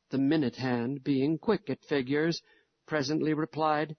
The minute hand, being quick at figures, presently replied,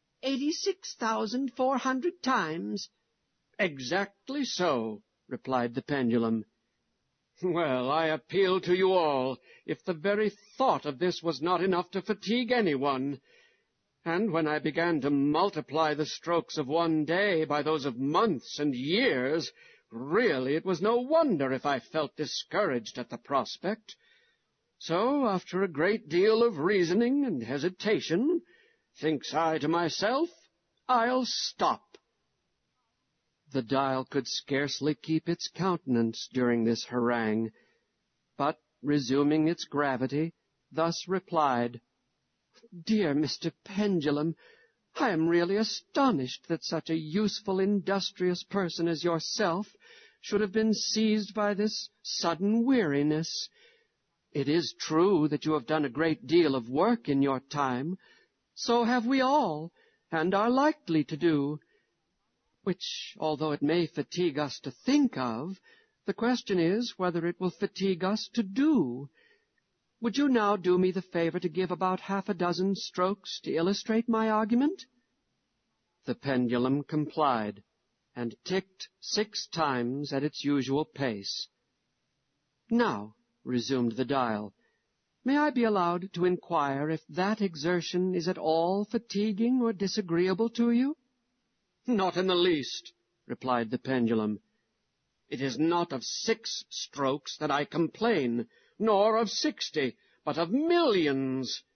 86,400 times. Exactly so, replied the pendulum. Well, I appeal to you all, if the very thought of this was not enough to fatigue anyone. And when I began to multiply the strokes of one day by those of months and years, really it was no wonder if I felt discouraged at the prospect. So, after a great deal of reasoning and hesitation, thinks I to myself, I'll stop. The dial could scarcely keep its countenance during this harangue, but, resuming its gravity, thus replied, Dear Mr. Pendulum, I am really astonished that such a useful, industrious person as yourself should have been seized by this sudden weariness. It is true that you have done a great deal of work in your time. So have we all, and are likely to do, which, although it may fatigue us to think of, the question is whether it will fatigue us to do. Would you now do me the favor to give about 6 strokes to illustrate my argument? The pendulum complied, and ticked 6 times at its usual pace. Now, resumed the dial, may I be allowed to inquire if that exertion is at all fatiguing or disagreeable to you? Not in the least, replied the pendulum. It is not of 6 strokes that I complain, nor of 60, but of millions.